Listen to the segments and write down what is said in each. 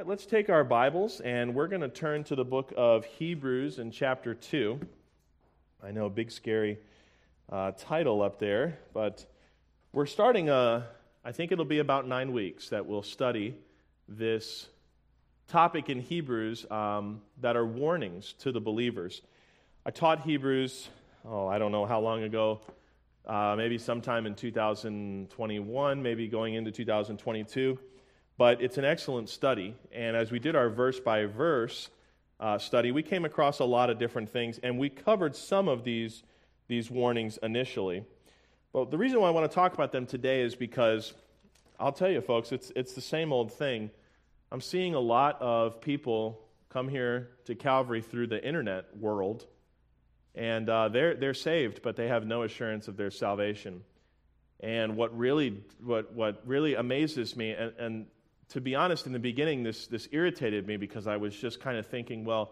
right, let's take our Bibles, and we're going to turn to the book of Hebrews in chapter 2. I know, big, scary title up there, but we're starting, I think it'll be about 9 weeks that we'll study this topic in Hebrews that are warnings to the believers. I taught Hebrews, I don't know how long ago, maybe sometime in 2021, maybe going into 2022. But it's an excellent study, and as we did our verse-by-verse study, we came across a lot of different things, and we covered some of these warnings initially. But the reason why I want to talk about them today is because, I'll tell you folks, it's the same old thing. I'm seeing a lot of people come here to Calvary through the internet world, and they're saved, but they have no assurance of their salvation. And what really amazes me, and to be honest, in the beginning, this irritated me because I was just kind of thinking, well,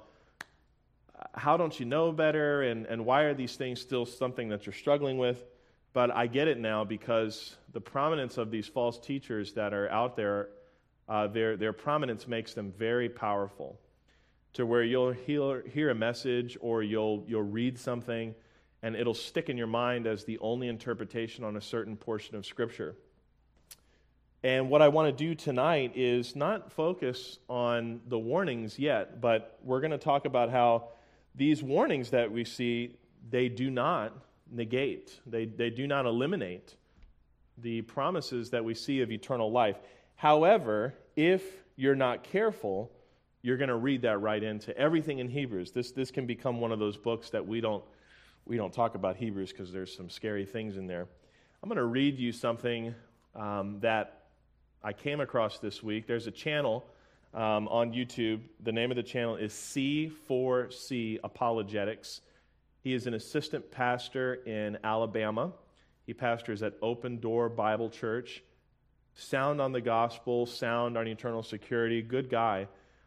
how don't you know better, and why are these things still something that you're struggling with? But I get it now because the prominence of these false teachers that are out there, their prominence makes them very powerful, to where you'll hear a message or you'll read something, and it'll stick in your mind as the only interpretation on a certain portion of Scripture. And what I want to do tonight is not focus on the warnings yet, but we're going to talk about how these warnings that we see, they do not negate, they do not eliminate the promises that we see of eternal life. However, if you're not careful, you're going to read that right into everything in Hebrews. This can become one of those books that we don't talk about Hebrews because there's some scary things in there. I'm going to read you something that I came across this week. There's a channel on YouTube. The name of the channel is C4C Apologetics. He is an assistant pastor in Alabama. He pastors at Open Door Bible Church. Sound on the gospel, sound on eternal security. Good guy.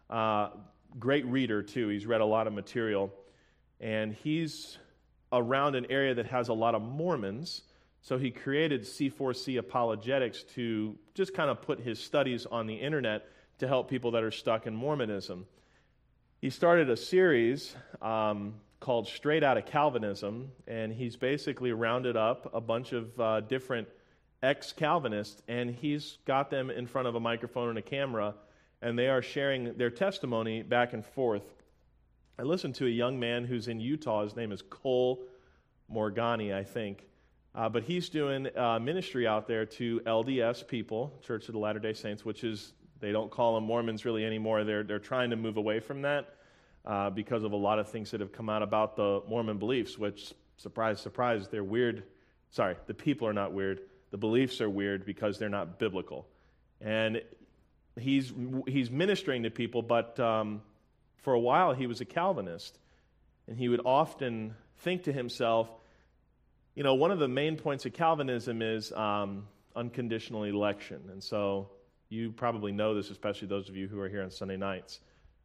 Great reader, too. He's read a lot of material. And he's around an area that has a lot of Mormons. So he created C4C Apologetics to just kind of put his studies on the internet to help people that are stuck in Mormonism. He started a series called Straight Outta Calvinism, and he's basically rounded up a bunch of different ex-Calvinists, and he's got them in front of a microphone and a camera, and they are sharing their testimony back and forth. I listened to a young man who's in Utah. His name is Cole Morgani, I think. But he's doing ministry out there to LDS people, Church of the Latter-day Saints, which is, they don't call them Mormons really anymore. They're trying to move away from that because of a lot of things that have come out about the Mormon beliefs, which, surprise, surprise, they're weird. Sorry, the people are not weird. The beliefs are weird because they're not biblical. And he's ministering to people, but for a while he was a Calvinist. And he would often think to himself, you know, one of the main points of Calvinism is unconditional election. And so you probably know this, especially those of you who are here on Sunday nights.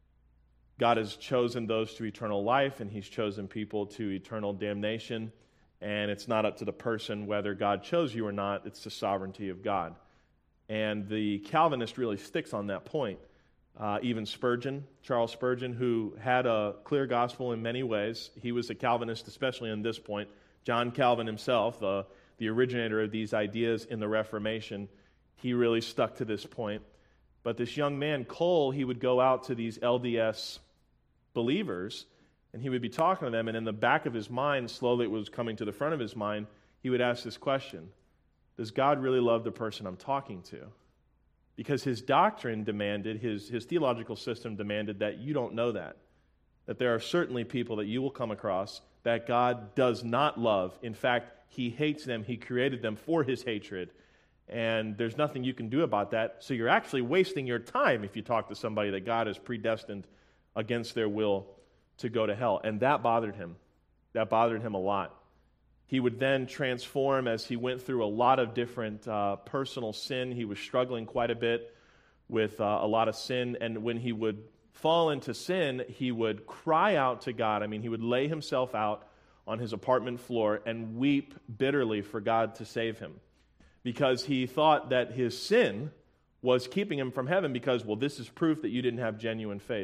God has chosen those to eternal life, and he's chosen people to eternal damnation. And it's not up to the person whether God chose you or not. It's the sovereignty of God. And the Calvinist really sticks on that point. Even Spurgeon, Charles Spurgeon, who had a clear gospel in many ways, he was a Calvinist, especially on this point. John Calvin himself, the originator of these ideas in the Reformation, he really stuck to this point. But this young man, Cole, he would go out to these LDS believers, and he would be talking to them, and in the back of his mind, slowly it was coming to the front of his mind, he would ask this question: does God really love the person I'm talking to? Because his doctrine demanded, his theological system demanded that you don't know that there are certainly people that you will come across that God does not love. In fact, he hates them. He created them for his hatred. And there's nothing you can do about that. So you're actually wasting your time if you talk to somebody that God has predestined against their will to go to hell. And that bothered him. That bothered him a lot. He would then transform as he went through a lot of different personal sin. He was struggling quite a bit with a lot of sin. And when he would fall into sin, he would cry out to God. I mean, he would lay himself out on his apartment floor and weep bitterly for God to save him, because he thought that his sin was keeping him from heaven because, well, this is proof that you didn't have genuine faith.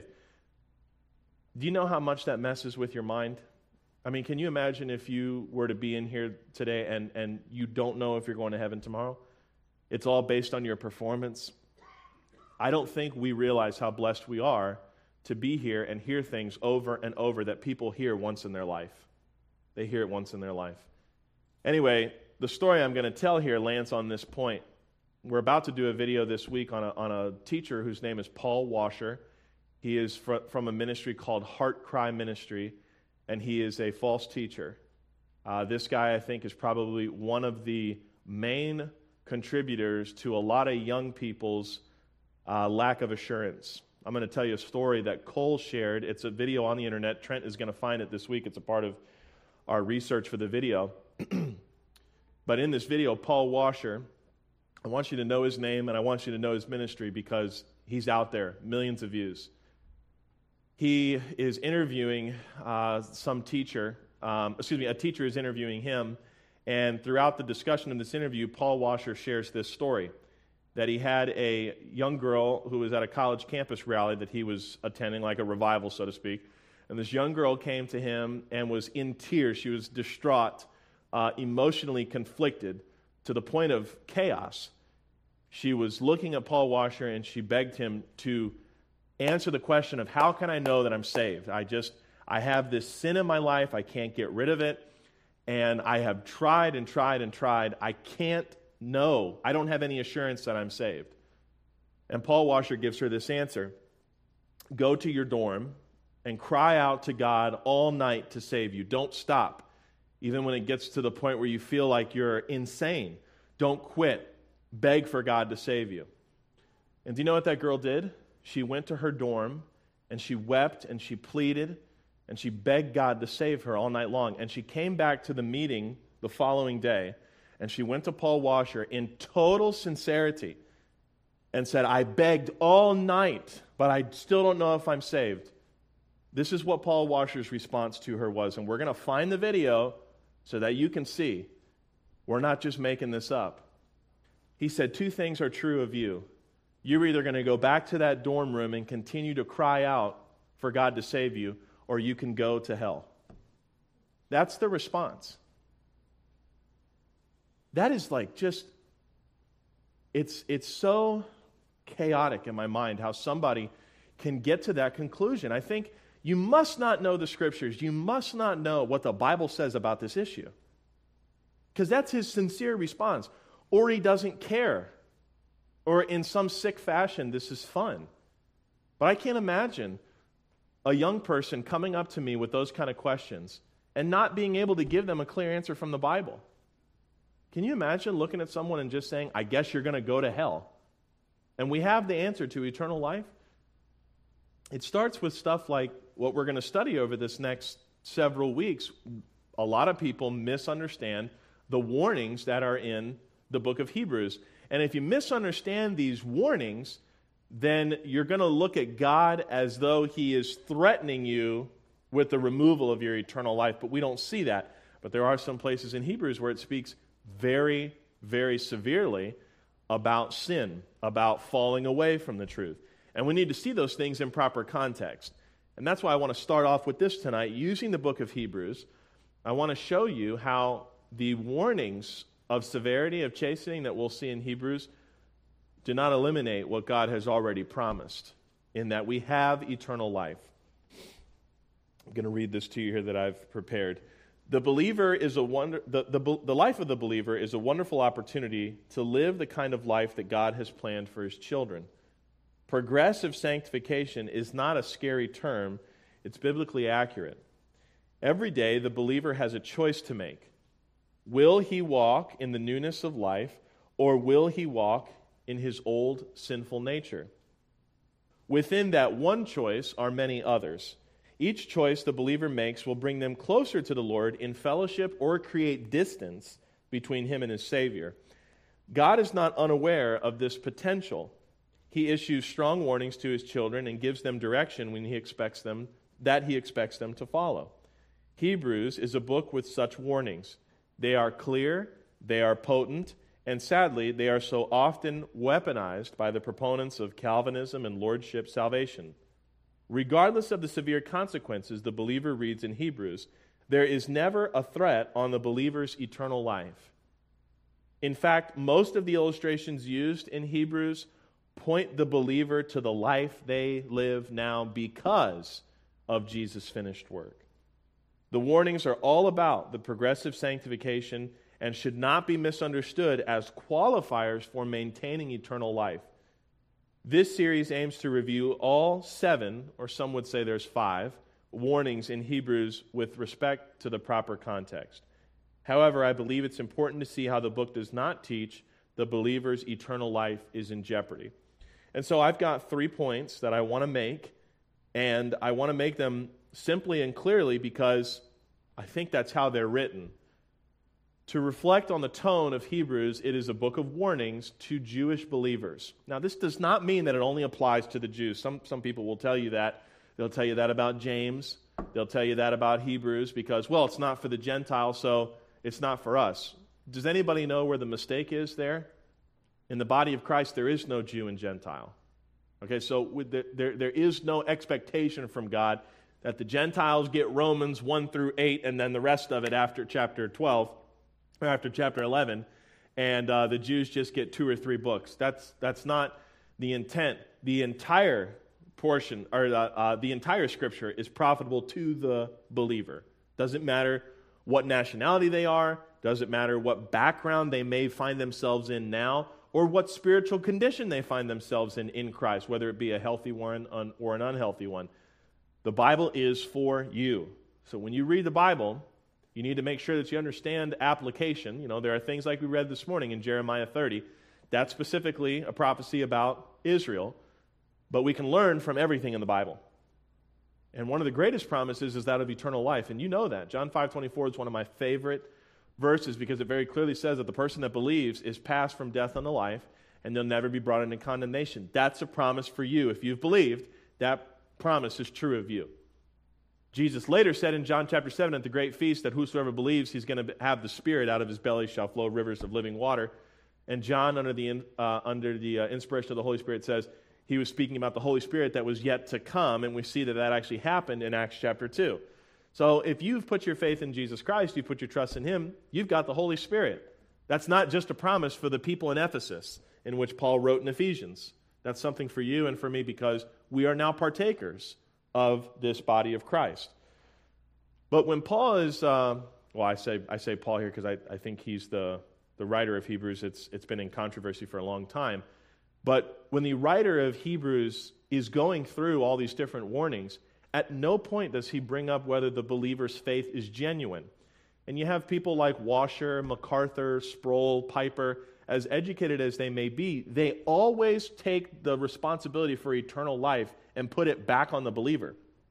Do you know how much that messes with your mind? I mean, can you imagine if you were to be in here today and you don't know if you're going to heaven tomorrow? It's all based on your performance. I don't think we realize how blessed we are to be here and hear things over and over that people hear once in their life. They hear it once in their life. Anyway, the story I'm going to tell here lands on this point. We're about to do a video this week on a teacher whose name is Paul Washer. He is from a ministry called Heart Cry Ministry, and he is a false teacher. This guy, I think, is probably one of the main contributors to a lot of young people's lack of assurance. I'm going to tell you a story that Cole shared. It's a video on the internet. Trent is going to find it this week. It's a part of our research for the video. But in this video, Paul Washer, I want you to know his name and I want you to know his ministry because he's out there, millions of views. He is interviewing a teacher is interviewing him, and throughout the discussion in this interview, Paul Washer shares this story, that he had a young girl who was at a college campus rally that he was attending, like a revival, so to speak, and this young girl came to him and was in tears. She was distraught, emotionally conflicted, to the point of chaos. She was looking at Paul Washer and she begged him to answer the question of, how can I know that I'm saved? I have this sin in my life, I can't get rid of it, and I have tried and tried and tried. I can't know. I don't have any assurance that I'm saved. And Paul Washer gives her this answer. Go to your dorm and cry out to God all night to save you. Don't stop, even when it gets to the point where you feel like you're insane. Don't quit. Beg for God to save you. And do you know what that girl did? She went to her dorm, and she wept, and she pleaded, and she begged God to save her all night long. And she came back to the meeting the following day, and she went to Paul Washer in total sincerity and said, I begged all night, but I still don't know if I'm saved. This is what Paul Washer's response to her was, and we're going to find the video so that you can see we're not just making this up. He said, two things are true of you. You're either going to go back to that dorm room and continue to cry out for God to save you, or you can go to hell. That's the response. That is like just, it's so chaotic in my mind how somebody can get to that conclusion. I think you must not know the Scriptures. You must not know what the Bible says about this issue. Because that's his sincere response. Or he doesn't care. Or in some sick fashion, this is fun. But I can't imagine a young person coming up to me with those kind of questions and not being able to give them a clear answer from the Bible. Can you imagine looking at someone and just saying, I guess you're going to go to hell? And we have the answer to eternal life? It starts with stuff like what we're going to study over this next several weeks. A lot of people misunderstand the warnings that are in the book of Hebrews. And if you misunderstand these warnings, then you're going to look at God as though he is threatening you with the removal of your eternal life. But we don't see that. But there are some places in Hebrews where it speaks very, very severely about sin, about falling away from the truth. And we need to see those things in proper context. And that's why I want to start off with this tonight. Using the book of Hebrews, I want to show you how the warnings of severity, of chastening that we'll see in Hebrews do not eliminate what God has already promised, in that we have eternal life. I'm going to read this to you here that I've prepared. The believer is the life of the believer is a wonderful opportunity to live the kind of life that God has planned for his children. Progressive sanctification is not a scary term, it's biblically accurate. Every day the believer has a choice to make. Will he walk in the newness of life, or will he walk in his old sinful nature? Within that one choice are many others. Each choice the believer makes will bring them closer to the Lord in fellowship or create distance between him and his Savior. God is not unaware of this potential. He issues strong warnings to his children and gives them direction when he expects them to follow. Hebrews is a book with such warnings. They are clear, they are potent, And sadly, they are so often weaponized by the proponents of Calvinism and lordship salvation. Regardless of the severe consequences the believer reads in Hebrews, there is never a threat on the believer's eternal life. In fact, most of the illustrations used in Hebrews point the believer to the life they live now because of Jesus' finished work. The warnings are all about the progressive sanctification and should not be misunderstood as qualifiers for maintaining eternal life. This series aims to review all 7, or some would say there's 5, warnings in Hebrews with respect to the proper context. However, I believe it's important to see how the book does not teach the believer's eternal life is in jeopardy. And so I've got 3 points that I want to make, and I want to make them simply and clearly because I think that's how they're written. To reflect on the tone of Hebrews, it is a book of warnings to Jewish believers. Now, this does not mean that it only applies to the Jews. Some people will tell you that. They'll tell you that about James. They'll tell you that about Hebrews because, well, it's not for the Gentiles, so it's not for us. Does anybody know where the mistake is there? In the body of Christ, there is no Jew and Gentile. Okay, so there is no expectation from God that the Gentiles get Romans 1 through 8 and then the rest of it after chapter 12. Or after chapter 11, and the Jews just get 2 or 3 books. That's not the intent. The entire portion, or the entire Scripture is profitable to the believer. Doesn't matter what nationality they are, doesn't matter what background they may find themselves in now, or what spiritual condition they find themselves in Christ, whether it be a healthy one or an unhealthy one. The Bible is for you. So when you read the Bible, you need to make sure that you understand application. You know, there are things like we read this morning in Jeremiah 30. That's specifically a prophecy about Israel. But we can learn from everything in the Bible. And one of the greatest promises is that of eternal life. And you know that. John 5:24 is one of my favorite verses because it very clearly says that the person that believes is passed from death unto life and they'll never be brought into condemnation. That's a promise for you. If you've believed, that promise is true of you. Jesus later said in John chapter 7 at the great feast that whosoever believes he's going to have the Spirit, out of his belly shall flow rivers of living water. And John, under the inspiration of the Holy Spirit, says he was speaking about the Holy Spirit that was yet to come, and we see that actually happened in Acts chapter 2. So if you've put your faith in Jesus Christ, you've put your trust in Him, you've got the Holy Spirit. That's not just a promise for the people in Ephesus, in which Paul wrote in Ephesians. That's something for you and for me because we are now partakers of this body of Christ. But when Paul is, I say Paul here because I think he's the writer of Hebrews. It's been in controversy for a long time. But when the writer of Hebrews is going through all these different warnings, at no point does he bring up whether the believer's faith is genuine. And you have people like Washer, MacArthur, Sproul, Piper, as educated as they may be, they always take the responsibility for eternal life and put it back on the believer.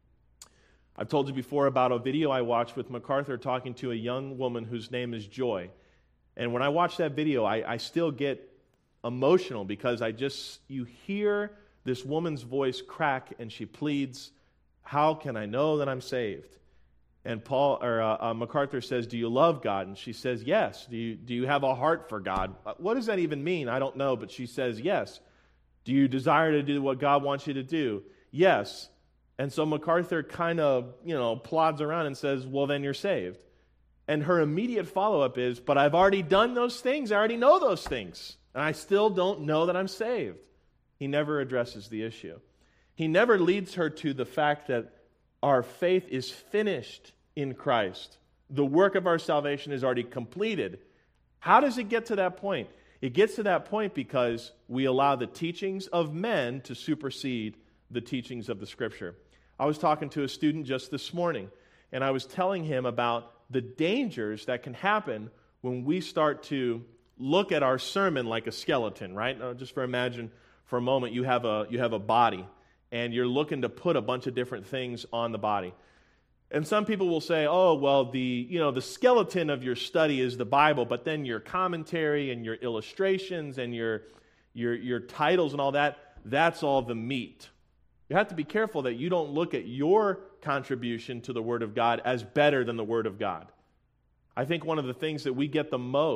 I've told you before about a video I watched with MacArthur talking to a young woman whose name is Joy. And when I watch that video, I still get emotional because you hear this woman's voice crack and she pleads, "How can I know that I'm saved?" And MacArthur says, "Do you love God?" And she says, "Yes." Do you have a heart for God? What does that even mean? I don't know, but she says, "Yes." Do you desire to do what God wants you to do? Yes. And so MacArthur kind of, plods around and says, "Well, then you're saved." And her immediate follow-up is, "But I've already done those things. I already know those things. And I still don't know that I'm saved." He never addresses the issue. He never leads her to the fact that our faith is finished in Christ. The work of our salvation is already completed. How does it get to that point? It gets to that point because we allow the teachings of men to supersede the teachings of the Scripture. I was talking to a student just this morning, and I was telling him about the dangers that can happen when we start to look at our sermon like a skeleton, right? Now, just imagine for a moment you have a body, and you're looking to put a bunch of different things on the body. And some people will say, "Oh, well, the skeleton of your study is the Bible, but then your commentary and your illustrations and your titles and all that's all the meat." You have to be careful that you don't look at your contribution to the Word of God as better than the Word of God. I think one of the things that we get the most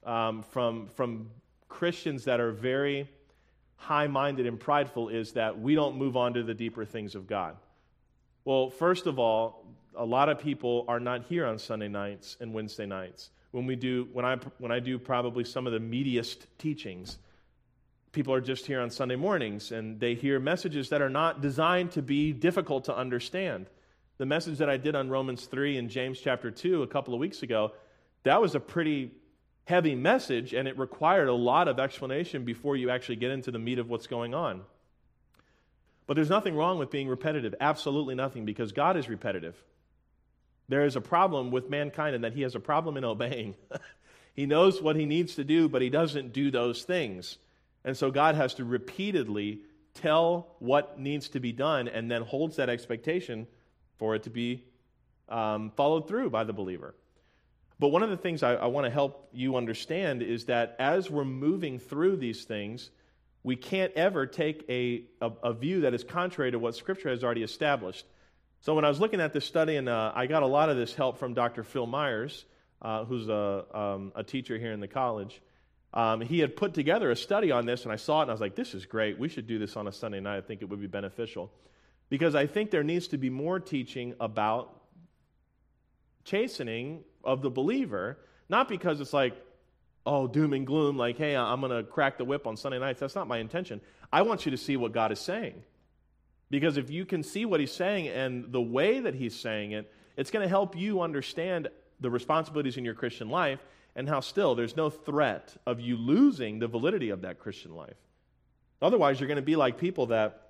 from Christians that are very high-minded and prideful is that we don't move on to the deeper things of God. Well, first of all, a lot of people are not here on Sunday nights and Wednesday nights. When I do probably some of the meatiest teachings, people are just here on Sunday mornings, and they hear messages that are not designed to be difficult to understand. The message that I did on Romans 3 and James chapter 2 a couple of weeks ago, that was a pretty heavy message, and it required a lot of explanation before you actually get into the meat of what's going on. But there's nothing wrong with being repetitive, absolutely nothing, because God is repetitive. There is a problem with mankind in that he has a problem in obeying. He knows what he needs to do, but he doesn't do those things. And so God has to repeatedly tell what needs to be done and then holds that expectation for it to be followed through by the believer. But one of the things I want to help you understand is that as we're moving through these things, we can't ever take a view that is contrary to what Scripture has already established. So when I was looking at this study, and I got a lot of this help from Dr. Phil Myers, who's a teacher here in the college. He had put together a study on this, and I saw it, and I was like, this is great. We should do this on a Sunday night. I think it would be beneficial. Because I think there needs to be more teaching about chastening of the believer, not because it's like, oh, doom and gloom, like, hey, I'm going to crack the whip on Sunday nights. That's not my intention. I want you to see what God is saying. Because if you can see what he's saying and the way that he's saying it, it's going to help you understand the responsibilities in your Christian life and how still there's no threat of you losing the validity of that Christian life. Otherwise, you're going to be like people that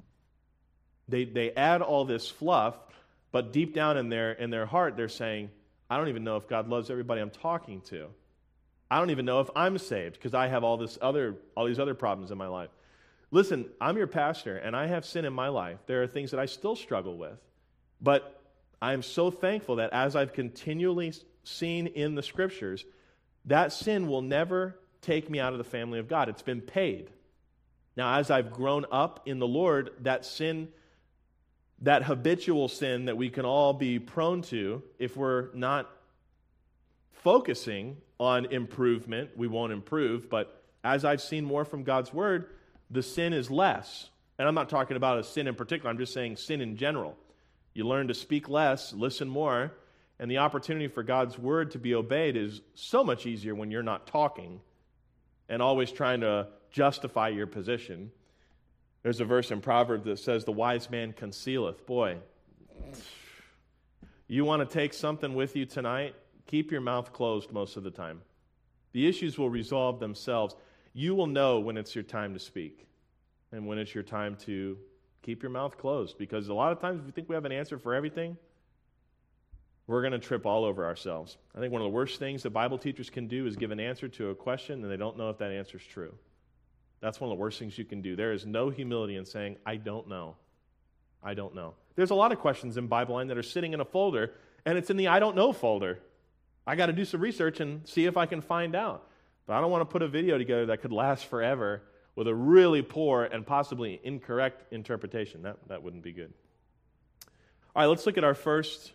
they add all this fluff, but deep down in their heart, they're saying, I don't even know if God loves everybody I'm talking to. I don't even know if I'm saved because I have all these other problems in my life. Listen, I'm your pastor, and I have sin in my life. There are things that I still struggle with. But I am so thankful that as I've continually seen in the Scriptures, that sin will never take me out of the family of God. It's been paid. Now, as I've grown up in the Lord, that sin, that habitual sin that we can all be prone to, if we're not focusing on improvement, we won't improve. But as I've seen more from God's Word, the sin is less. And I'm not talking about a sin in particular. I'm just saying sin in general. You learn to speak less, listen more, and the opportunity for God's Word to be obeyed is so much easier when you're not talking and always trying to justify your position. There's a verse in Proverbs that says, the wise man concealeth. Boy, you want to take something with you tonight? Keep your mouth closed most of the time. The issues will resolve themselves. You will know when it's your time to speak and when it's your time to keep your mouth closed. Because a lot of times if we think we have an answer for everything, we're going to trip all over ourselves. I think one of the worst things that Bible teachers can do is give an answer to a question and they don't know if that answer is true. That's one of the worst things you can do. There is no humility in saying, I don't know. I don't know. There's a lot of questions in Bible Line that are sitting in a folder, and it's in the I don't know folder. I got to do some research and see if I can find out. But I don't want to put a video together that could last forever with a really poor and possibly incorrect interpretation. That wouldn't be good. All right, let's look at our first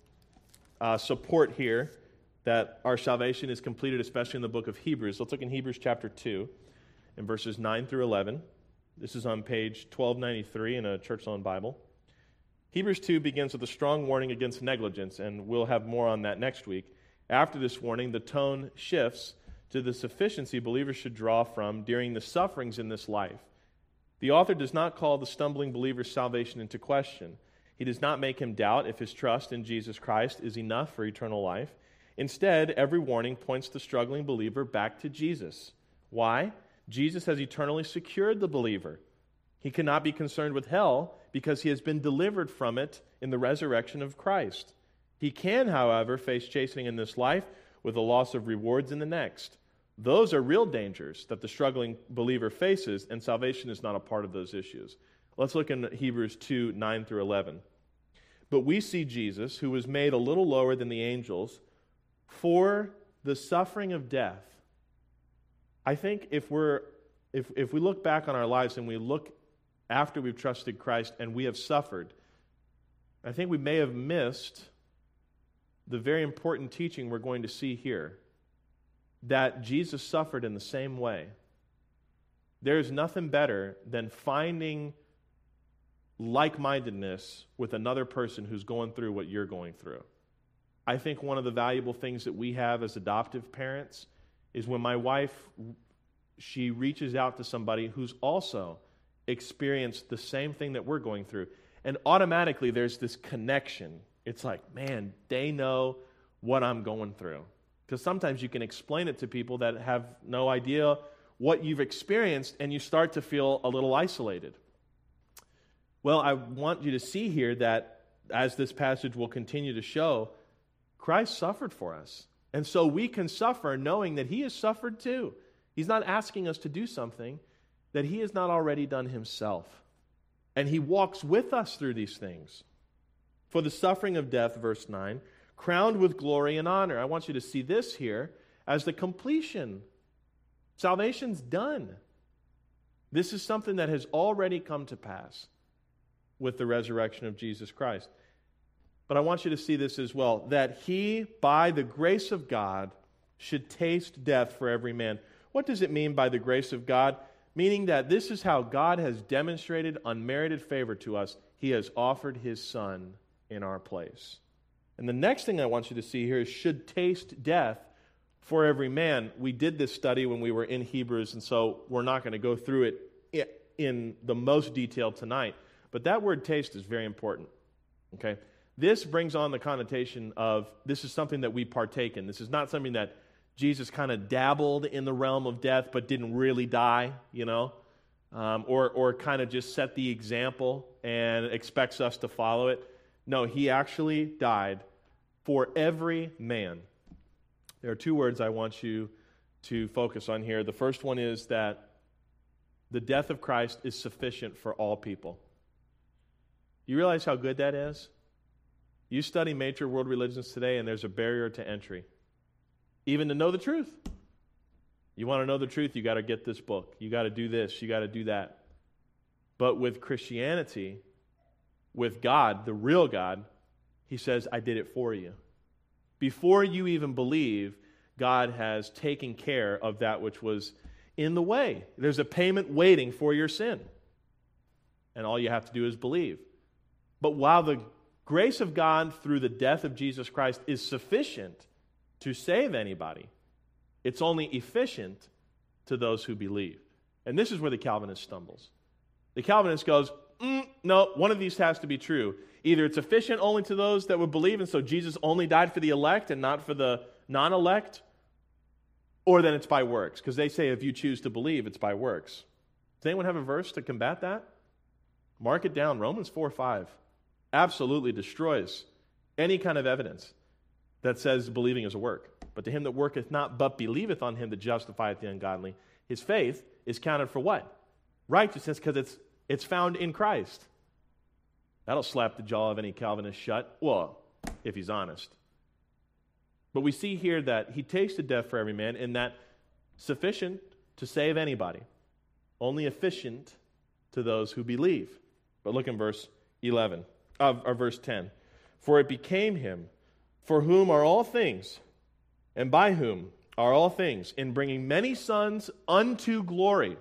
support here that our salvation is completed, especially in the book of Hebrews. Let's look in Hebrews chapter 2 in verses 9 through 11. This is on page 1293 in a church-loaned Bible. Hebrews 2 begins with a strong warning against negligence, and we'll have more on that next week. After this warning, the tone shifts to the sufficiency believers should draw from during the sufferings in this life. The author does not call the stumbling believer's salvation into question. He does not make him doubt if his trust in Jesus Christ is enough for eternal life. Instead, every warning points the struggling believer back to Jesus. Why? Jesus has eternally secured the believer. He cannot be concerned with hell because he has been delivered from it in the resurrection of Christ. He can, however, face chastening in this life with the loss of rewards in the next. Those are real dangers that the struggling believer faces, and salvation is not a part of those issues. Let's look in Hebrews 2, 9 through 11. But we see Jesus, who was made a little lower than the angels, for the suffering of death. I think if we look back on our lives and we look after we've trusted Christ and we have suffered, I think we may have missed the very important teaching we're going to see here. that Jesus suffered in the same way, there's nothing better than finding like-mindedness with another person who's going through what you're going through. I think one of the valuable things that we have as adoptive parents is when my wife, she reaches out to somebody who's also experienced the same thing that we're going through. And automatically there's this connection. It's like, man, they know what I'm going through. Because sometimes you can explain it to people that have no idea what you've experienced, and you start to feel a little isolated. Well, I want you to see here that, as this passage will continue to show, Christ suffered for us. And so we can suffer knowing that He has suffered too. He's not asking us to do something that He has not already done Himself. And He walks with us through these things. For the suffering of death, verse 9, crowned with glory and honor. I want you to see this here as the completion. Salvation's done. This is something that has already come to pass with the resurrection of Jesus Christ. But I want you to see this as well, that He, by the grace of God, should taste death for every man. What does it mean by the grace of God? Meaning that this is how God has demonstrated unmerited favor to us. He has offered His Son in our place. And the next thing I want you to see here is should taste death for every man. We did this study when we were in Hebrews, and so we're not going to go through it in the most detail tonight. But that word taste is very important. Okay? This brings on the connotation of this is something that we partake in. This is not something that Jesus kind of dabbled in the realm of death but didn't really die, or kind of just set the example and expects us to follow it. No, He actually died for every man. There are two words I want you to focus on here. The first one is that the death of Christ is sufficient for all people. You realize how good that is? You study major world religions today, and there's a barrier to entry, even to know the truth. You want to know the truth, you got to get this book. You got to do this, you got to do that. But with Christianity, with God, the real God, He says, I did it for you. Before you even believe, God has taken care of that which was in the way. There's a payment waiting for your sin. And all you have to do is believe. But while the grace of God through the death of Jesus Christ is sufficient to save anybody, it's only efficient to those who believe. And this is where the Calvinist stumbles. The Calvinist goes, no, one of these has to be true. Either it's efficient only to those that would believe, and so Jesus only died for the elect and not for the non-elect, or then it's by works, because they say if you choose to believe, it's by works. Does anyone have a verse to combat that? Mark it down. Romans 4:5 absolutely destroys any kind of evidence that says believing is a work. But to him that worketh not, but believeth on Him that justifieth the ungodly, his faith is counted for what? Righteousness, because it's found in Christ. That'll slap the jaw of any Calvinist shut. Well, if he's honest. But we see here that He tasted death for every man, and that sufficient to save anybody. Only efficient to those who believe. But look in verse 11, or verse 10. For it became Him, for whom are all things, and by whom are all things, in bringing many sons unto glory,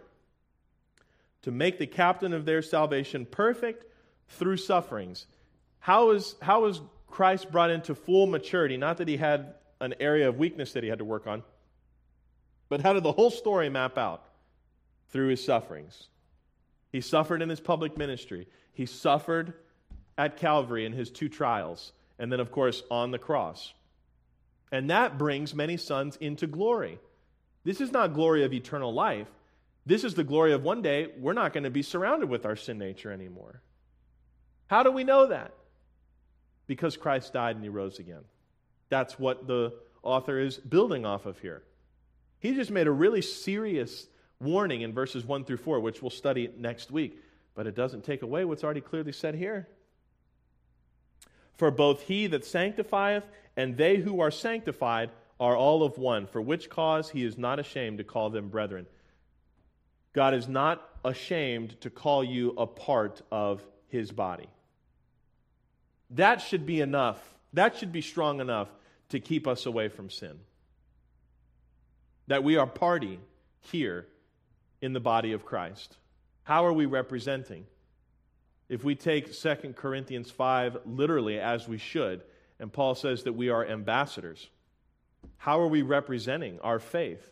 to make the captain of their salvation perfect through sufferings. How is Christ brought into full maturity? Not that He had an area of weakness that He had to work on, but how did the whole story map out? Through His sufferings. He suffered in His public ministry. He suffered at Calvary in His 2 trials, and then, of course, on the cross. And that brings many sons into glory. This is not glory of eternal life. This is the glory of one day we're not going to be surrounded with our sin nature anymore. How do we know that? Because Christ died and He rose again. That's what the author is building off of here. He just made a really serious warning in verses 1 through 4, which we'll study next week. But it doesn't take away what's already clearly said here. For both He that sanctifieth and they who are sanctified are all of one, for which cause He is not ashamed to call them brethren. God is not ashamed to call you a part of His body. That should be enough. That should be strong enough to keep us away from sin. that we are party here in the body of Christ. How are we representing? If we take 2 Corinthians 5 literally, as we should, and Paul says that we are ambassadors, how are we representing our faith?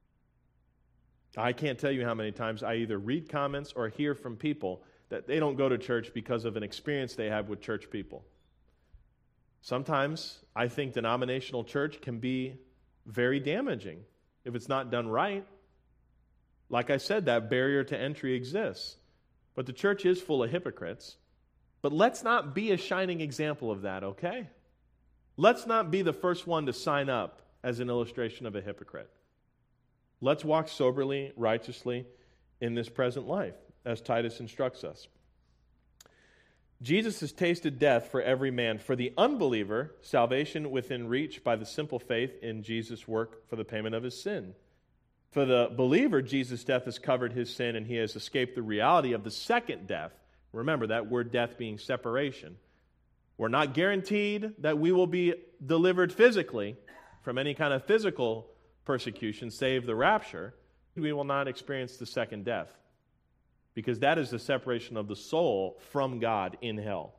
I can't tell you how many times I either read comments or hear from people that they don't go to church because of an experience they have with church people. Sometimes I think denominational church can be very damaging if it's not done right. Like I said, that barrier to entry exists. But the church is full of hypocrites. But let's not be a shining example of that, okay? Let's not be the first one to sign up as an illustration of a hypocrite. Let's walk soberly, righteously in this present life, as Titus instructs us. Jesus has tasted death for every man. For the unbeliever, salvation within reach by the simple faith in Jesus' work for the payment of his sin. For the believer, Jesus' death has covered his sin and he has escaped the reality of the second death. Remember, that word death being separation. We're not guaranteed that we will be delivered physically from any kind of physical persecution, save the rapture. We will not experience the second death, because that is the separation of the soul from God in hell.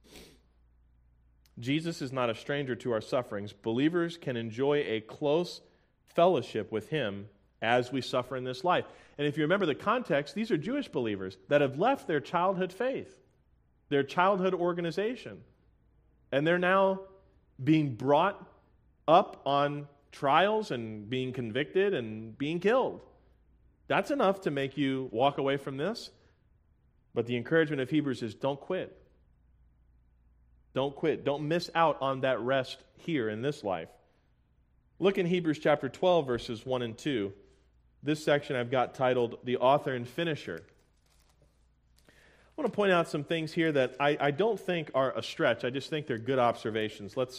Jesus is not a stranger to our sufferings. Believers can enjoy a close fellowship with him as we suffer in this life. And if you remember the context, these are Jewish believers that have left their childhood faith, their childhood organization, and they're now being brought up on trials and being convicted and being killed. That's enough to make you walk away from this. But the encouragement of Hebrews is don't quit. Don't quit. Don't miss out on that rest here in this life. Look in Hebrews chapter 12, verses 1 and 2. This section I've got titled, The Author and Finisher. I want to point out some things here that I don't think are a stretch. I just think they're good observations. Let's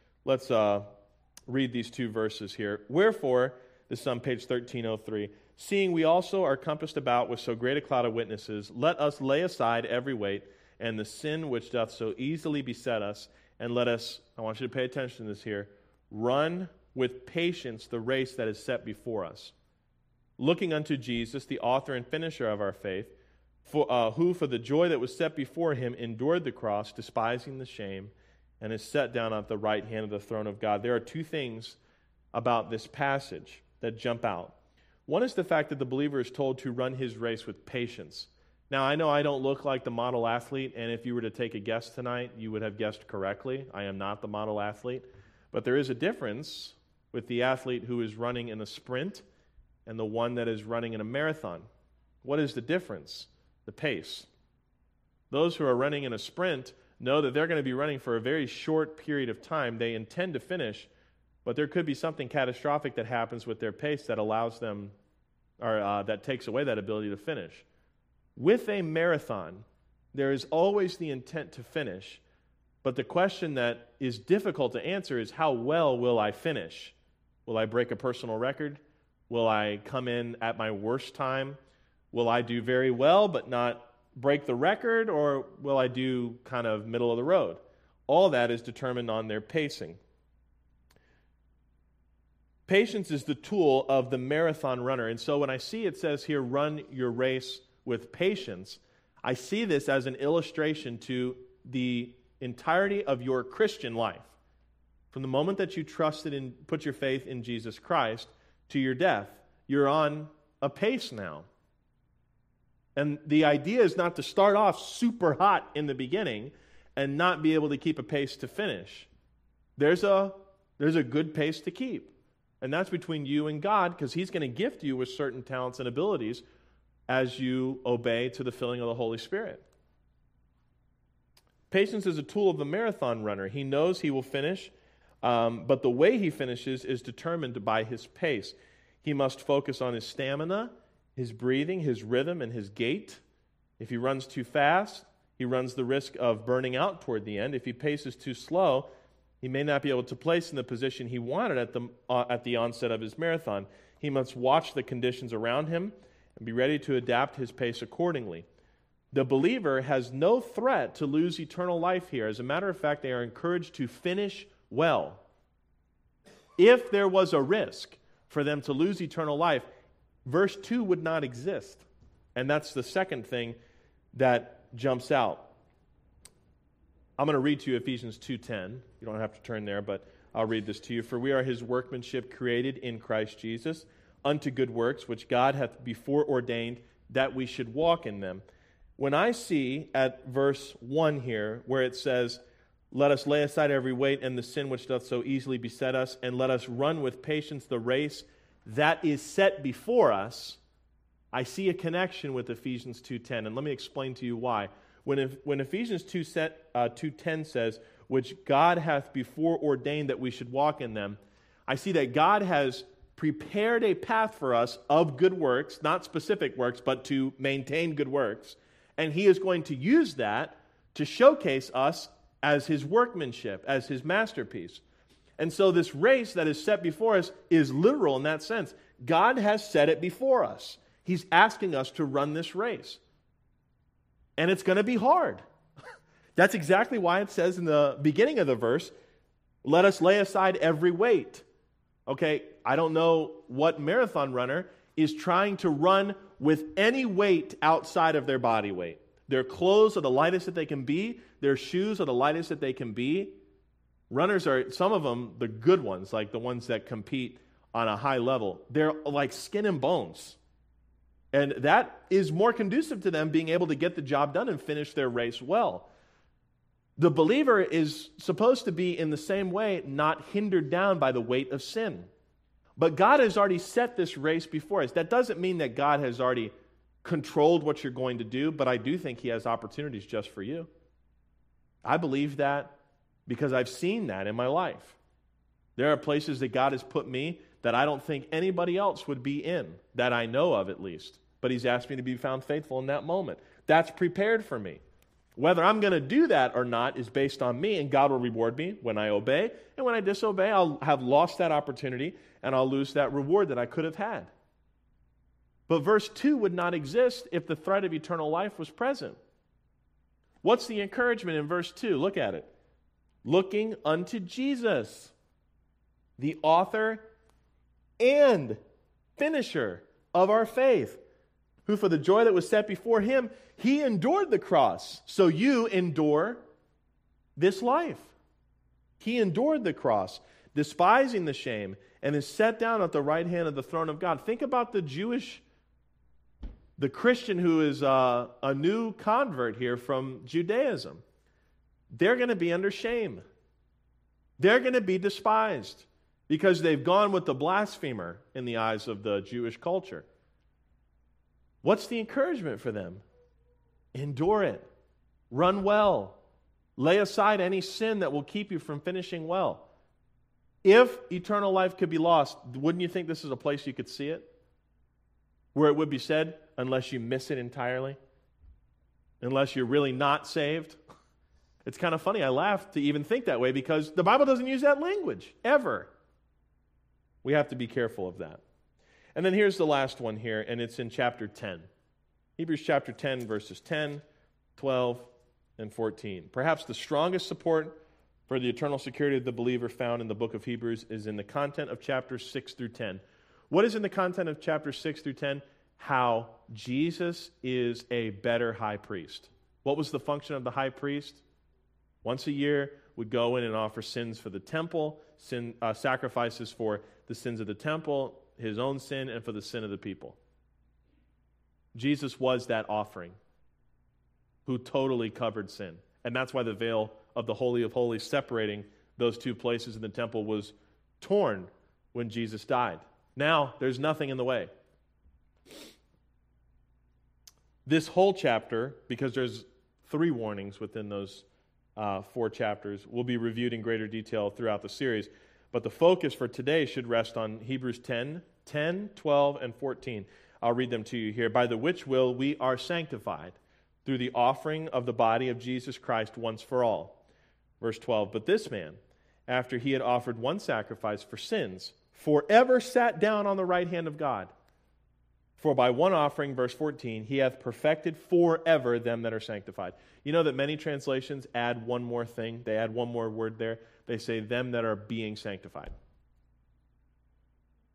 read these two verses here. Wherefore, this is on page 1303, seeing we also are compassed about with so great a cloud of witnesses, let us lay aside every weight and the sin which doth so easily beset us, and let us, I want you to pay attention to this here, run with patience the race that is set before us, looking unto Jesus, the author and finisher of our faith, who for the joy that was set before him endured the cross, despising the shame, and is set down at the right hand of the throne of God. There are two things about this passage that jump out. One is the fact that the believer is told to run his race with patience. Now, I know I don't look like the model athlete, and if you were to take a guess tonight, you would have guessed correctly. I am not the model athlete. But there is a difference with the athlete who is running in a sprint and the one that is running in a marathon. What is the difference? The pace. Those who are running in a sprint know that they're going to be running for a very short period of time. They intend to finish, but there could be something catastrophic that happens with their pace that allows them, or that takes away that ability to finish. With a marathon, there is always the intent to finish, but the question that is difficult to answer is, how well will I finish? Will I break a personal record? Will I come in at my worst time? Will I do very well but not break the record, or will I do kind of middle of the road? All that is determined on their pacing. Patience is the tool of the marathon runner. And so when I see it says here, run your race with patience, I see this as an illustration to the entirety of your Christian life. From the moment that you trusted and put your faith in Jesus Christ to your death, you're on a pace now. And the idea is not to start off super hot in the beginning and not be able to keep a pace to finish. There's a good pace to keep. And that's between you and God, because He's going to gift you with certain talents and abilities as you obey to the filling of the Holy Spirit. Patience is a tool of the marathon runner. He knows he will finish, but the way he finishes is determined by his pace. He must focus on his stamina, his breathing, his rhythm, and his gait. If he runs too fast, he runs the risk of burning out toward the end. If he paces too slow, he may not be able to place in the position he wanted at the onset of his marathon. He must watch the conditions around him and be ready to adapt his pace accordingly. The believer has no threat to lose eternal life here. As a matter of fact, they are encouraged to finish well. If there was a risk for them to lose eternal life, verse 2 would not exist. And that's the second thing that jumps out. I'm going to read to you Ephesians 2:10. You don't have to turn there, but I'll read this to you. For we are his workmanship, created in Christ Jesus, unto good works, which God hath before ordained that we should walk in them. When I see at verse 1 here, where it says, let us lay aside every weight and the sin which doth so easily beset us, and let us run with patience the race that is set before us, I see a connection with Ephesians 2:10, and let me explain to you why. When Ephesians 2:10 says, which God hath before ordained that we should walk in them, I see that God has prepared a path for us of good works, not specific works, but to maintain good works, and he is going to use that to showcase us as his workmanship, as his masterpiece. And so this race that is set before us is literal in that sense. God has set it before us. He's asking us to run this race. And it's going to be hard. That's exactly why it says in the beginning of the verse, let us lay aside every weight. Okay, I don't know what marathon runner is trying to run with any weight outside of their body weight. Their clothes are the lightest that they can be. Their shoes are the lightest that they can be. Runners are, some of them, the good ones, like the ones that compete on a high level. They're like skin and bones. And that is more conducive to them being able to get the job done and finish their race well. The believer is supposed to be in the same way, not hindered down by the weight of sin. But God has already set this race before us. That doesn't mean that God has already controlled what you're going to do, but I do think he has opportunities just for you. I believe that because I've seen that in my life. There are places that God has put me that I don't think anybody else would be in, that I know of at least. But he's asked me to be found faithful in that moment. That's prepared for me. Whether I'm going to do that or not is based on me, and God will reward me when I obey. And when I disobey, I'll have lost that opportunity, and I'll lose that reward that I could have had. But verse 2 would not exist if the threat of eternal life was present. What's the encouragement in verse 2? Look at it. Looking unto Jesus, the author and finisher of our faith, who for the joy that was set before him, he endured the cross. So you endure this life. He endured the cross, despising the shame, and is set down at the right hand of the throne of God. Think about the Christian who is a new convert here from Judaism. They're going to be under shame. They're going to be despised because they've gone with the blasphemer in the eyes of the Jewish culture. What's the encouragement for them? Endure it. Run well. Lay aside any sin that will keep you from finishing well. If eternal life could be lost, wouldn't you think this is a place you could see it? Where it would be said, unless you miss it entirely? Unless you're really not saved? It's kind of funny. I laugh to even think that way because the Bible doesn't use that language, ever. We have to be careful of that. And then here's the last one here, and it's in chapter 10. Hebrews chapter 10, verses 10, 12, and 14. Perhaps the strongest support for the eternal security of the believer found in the book of Hebrews is in the content of chapters 6 through 10. What is in the content of chapters 6 through 10? How Jesus is a better high priest. What was the function of the high priest? Once a year, would go in and offer sins for the temple, sacrifices for the sins of the temple, his own sin, and for the sin of the people. Jesus was that offering who totally covered sin. And that's why the veil of the Holy of Holies separating those two places in the temple was torn when Jesus died. Now, there's nothing in the way. This whole chapter, because there's 3 warnings within those 4 chapters, will be reviewed in greater detail throughout the series. But the focus for today should rest on Hebrews 10, 12, and 14. I'll read them to you here. By the which will we are sanctified through the offering of the body of Jesus Christ once for all. Verse 12, but this man, after he had offered one sacrifice for sins, forever sat down on the right hand of God. For by one offering, verse 14, he hath perfected forever them that are sanctified. You know that many translations add one more thing. They add one more word there. They say them that are being sanctified.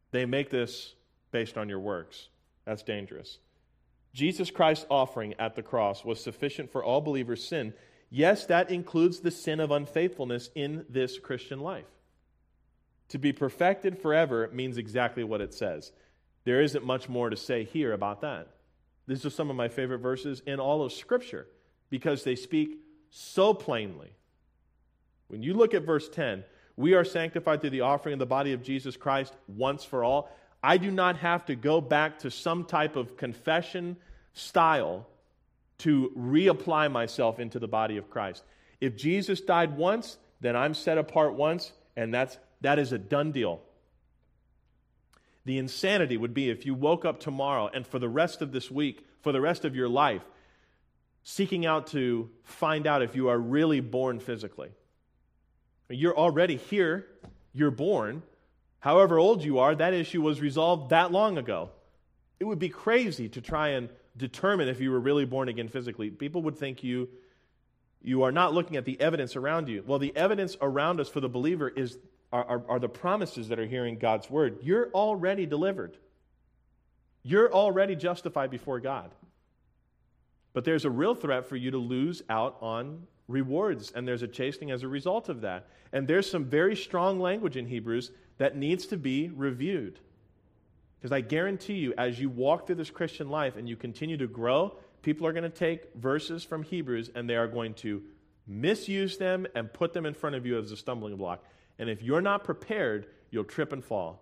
They make this based on your works. That's dangerous. Jesus Christ's offering at the cross was sufficient for all believers' sin. Yes, that includes the sin of unfaithfulness in this Christian life. To be perfected forever means exactly what it says. There isn't much more to say here about that. These are some of my favorite verses in all of Scripture because they speak so plainly. When you look at verse 10, we are sanctified through the offering of the body of Jesus Christ once for all. I do not have to go back to some type of confession style to reapply myself into the body of Christ. If Jesus died once, then I'm set apart once, and that is a done deal. The insanity would be if you woke up tomorrow and for the rest of this week, for the rest of your life, seeking out to find out if you are really born physically. You're already here, you're born. However old you are, that issue was resolved that long ago. It would be crazy to try and determine if you were really born again physically. People would think you are not looking at the evidence around you. Well, the evidence around us for the believer are the promises that are here in God's Word. You're already delivered. You're already justified before God. But there's a real threat for you to lose out on rewards, and there's a chastening as a result of that. And there's some very strong language in Hebrews that needs to be reviewed. Because I guarantee you, as you walk through this Christian life and you continue to grow, people are going to take verses from Hebrews and they are going to misuse them and put them in front of you as a stumbling block. And if you're not prepared, you'll trip and fall.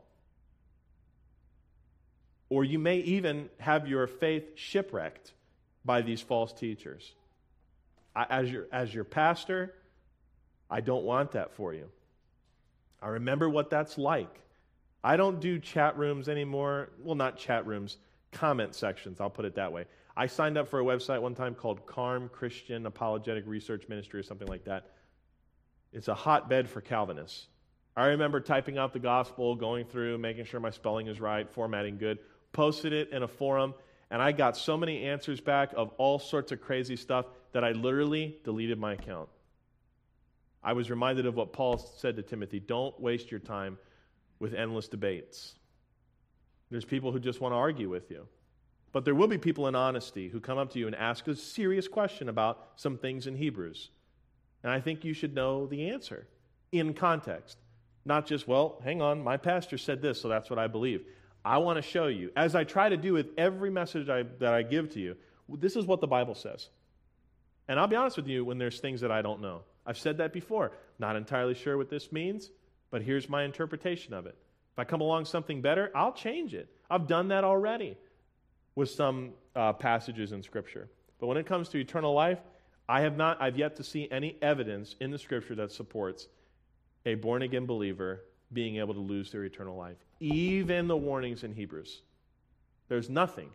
Or you may even have your faith shipwrecked by these false teachers. As your pastor, I don't want that for you. I remember what that's like. I don't do chat rooms anymore. Well, not chat rooms, comment sections, I'll put it that way. I signed up for a website one time called CARM, Christian Apologetic Research Ministry, or something like that. It's a hotbed for Calvinists. I remember typing out the gospel, going through, making sure my spelling is right, formatting good, posted it in a forum, and I got so many answers back of all sorts of crazy stuff that I literally deleted my account. I was reminded of what Paul said to Timothy, don't waste your time with endless debates. There's people who just want to argue with you. But there will be people in honesty who come up to you and ask a serious question about some things in Hebrews. And I think you should know the answer in context. Not just, well, hang on, my pastor said this, so that's what I believe. I want to show you, as I try to do with every message that I give to you, this is what the Bible says. And I'll be honest with you when there's things that I don't know. I've said that before. Not entirely sure what this means, but here's my interpretation of it. If I come along something better, I'll change it. I've done that already with some passages in Scripture. But when it comes to eternal life, I've yet to see any evidence in the Scripture that supports a born-again believer being able to lose their eternal life. Even the warnings in Hebrews. There's nothing.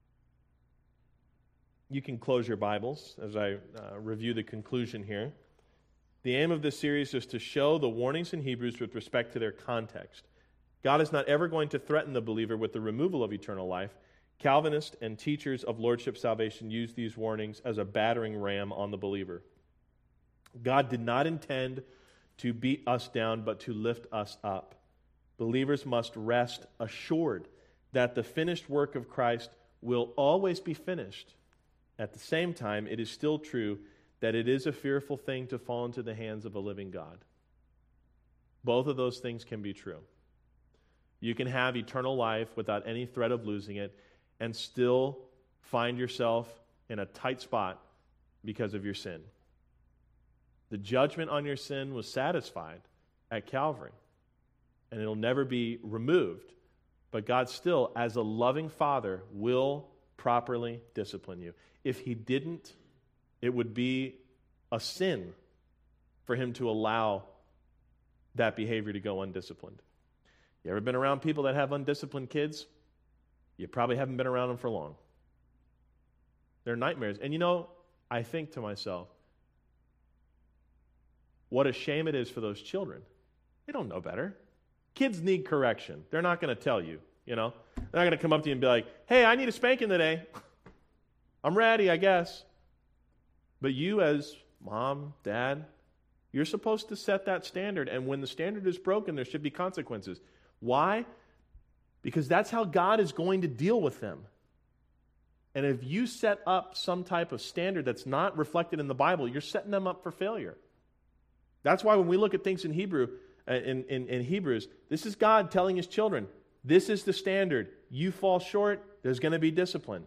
You can close your Bibles as I review the conclusion here. The aim of this series is to show the warnings in Hebrews with respect to their context. God is not ever going to threaten the believer with the removal of eternal life. Calvinists and teachers of lordship salvation use these warnings as a battering ram on the believer. God did not intend to beat us down, but to lift us up. Believers must rest assured that the finished work of Christ will always be finished. At the same time, it is still true that it is a fearful thing to fall into the hands of a living God. Both of those things can be true. You can have eternal life without any threat of losing it and still find yourself in a tight spot because of your sin. The judgment on your sin was satisfied at Calvary, and it'll never be removed. But God still, as a loving Father, will properly discipline you. If He didn't, it would be a sin for Him to allow that behavior to go undisciplined. You ever been around people that have undisciplined kids? You probably haven't been around them for long. They're nightmares. And I think to myself, what a shame it is for those children. They don't know better. Kids need correction. They're not going to tell you, They're not going to come up to you and be like, hey, I need a spanking today. I'm ready, I guess. But you as mom, dad, you're supposed to set that standard. And when the standard is broken, there should be consequences. Why? Because that's how God is going to deal with them. And if you set up some type of standard that's not reflected in the Bible, you're setting them up for failure. That's why when we look at things in Hebrews, this is God telling his children, this is the standard. You fall short, there's going to be discipline.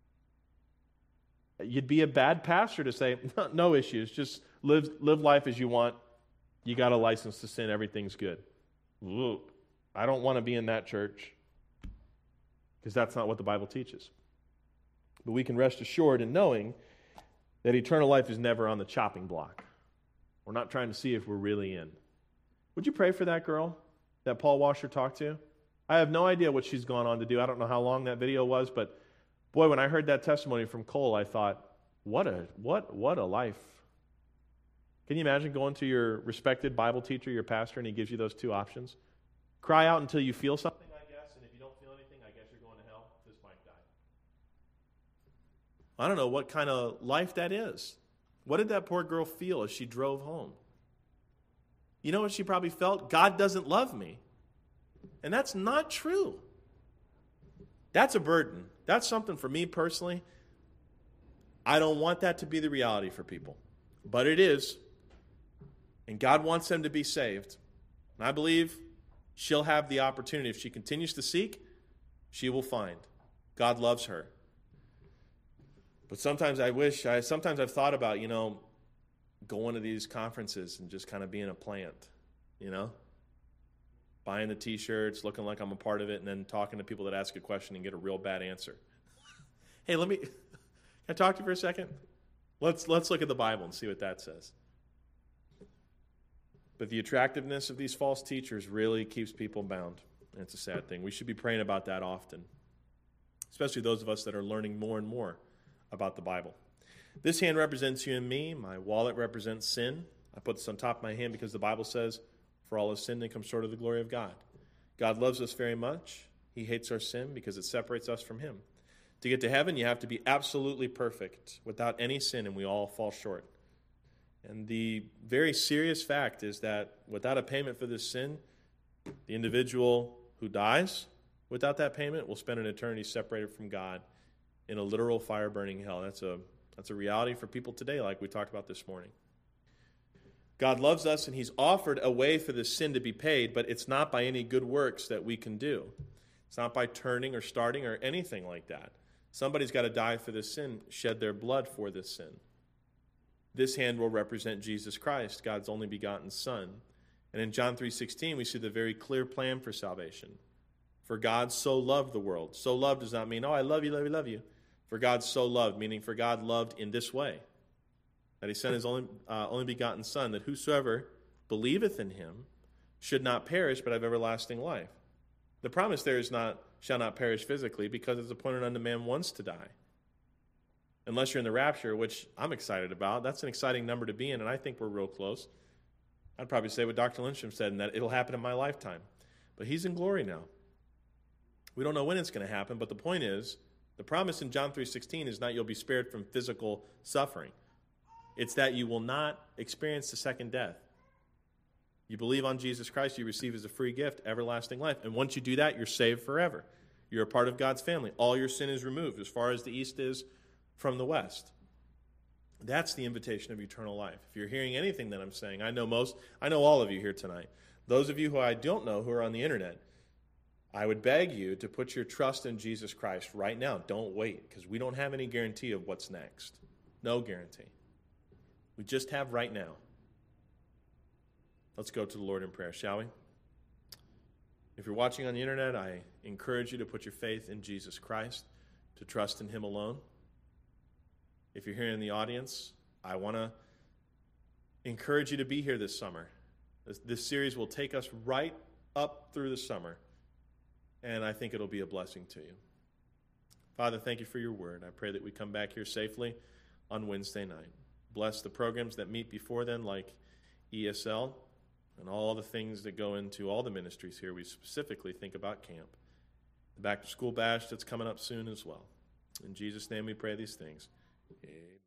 You'd be a bad pastor to say, no issues, just live life as you want. You got a license to sin, everything's good. Ooh, I don't want to be in that church, because that's not what the Bible teaches. But we can rest assured in knowing that eternal life is never on the chopping block. We're not trying to see if we're really in. Would you pray for that girl that Paul Washer talked to? I have no idea what she's gone on to do. I don't know how long that video was, but boy, when I heard that testimony from Cole, I thought, what a life. Can you imagine going to your respected Bible teacher, your pastor, and he gives you those two options? Cry out until you feel something, I guess, and if you don't feel anything, I guess you're going to hell. This might die. I don't know what kind of life that is. What did that poor girl feel as she drove home? You know what she probably felt? God doesn't love me. And that's not true. That's a burden. That's something for me personally. I don't want that to be the reality for people. But it is. And God wants them to be saved. And I believe she'll have the opportunity. If she continues to seek, she will find. God loves her. But sometimes I've thought about, going to these conferences and just kind of being a plant, buying the t-shirts, looking like I'm a part of it, and then talking to people that ask a question and get a real bad answer. Hey, can I talk to you for a second? Let's look at the Bible and see what that says. But the attractiveness of these false teachers really keeps people bound. And it's a sad thing. We should be praying about that often, especially those of us that are learning more and more about the Bible. This hand represents you and me. My wallet represents sin. I put this on top of my hand because the Bible says, for all have sinned and come short of the glory of God. God loves us very much. He hates our sin because it separates us from him. To get to heaven, you have to be absolutely perfect, without any sin, and we all fall short. And the very serious fact is that without a payment for this sin, the individual who dies without that payment will spend an eternity separated from God in a literal fire-burning hell. That's a reality for people today, like we talked about this morning. God loves us, and he's offered a way for this sin to be paid, but it's not by any good works that we can do. It's not by turning or starting or anything like that. Somebody's got to die for this sin, shed their blood for this sin. This hand will represent Jesus Christ, God's only begotten Son. And in John 3:16, we see the very clear plan for salvation. For God so loved the world. So loved does not mean, I love you, love you, love you. For God so loved, meaning for God loved in this way, that he sent his only begotten Son, that whosoever believeth in him should not perish, but have everlasting life. The promise there is shall not perish physically, because it's appointed unto man once to die. Unless you're in the rapture, which I'm excited about. That's an exciting number to be in, and I think we're real close. I'd probably say what Dr. Lindstrom said, and that it'll happen in my lifetime. But he's in glory now. We don't know when it's going to happen, but the point is, the promise in John 3:16 is not you'll be spared from physical suffering. It's that you will not experience the second death. You believe on Jesus Christ, you receive as a free gift everlasting life. And once you do that, you're saved forever. You're a part of God's family. All your sin is removed as far as the east is from the west. That's the invitation of eternal life. If you're hearing anything that I'm saying, I know all of you here tonight. Those of you who I don't know who are on the internet, I would beg you to put your trust in Jesus Christ right now. Don't wait, because we don't have any guarantee of what's next. No guarantee. We just have right now. Let's go to the Lord in prayer, shall we? If you're watching on the internet, I encourage you to put your faith in Jesus Christ, to trust in him alone. If you're here in the audience, I want to encourage you to be here this summer. This series will take us right up through the summer, and I think it'll be a blessing to you. Father, thank you for your word. I pray that we come back here safely on Wednesday night. Bless the programs that meet before then, like ESL, and all the things that go into all the ministries here. We specifically think about camp. The back-to-school bash that's coming up soon as well. In Jesus' name we pray these things. Amen.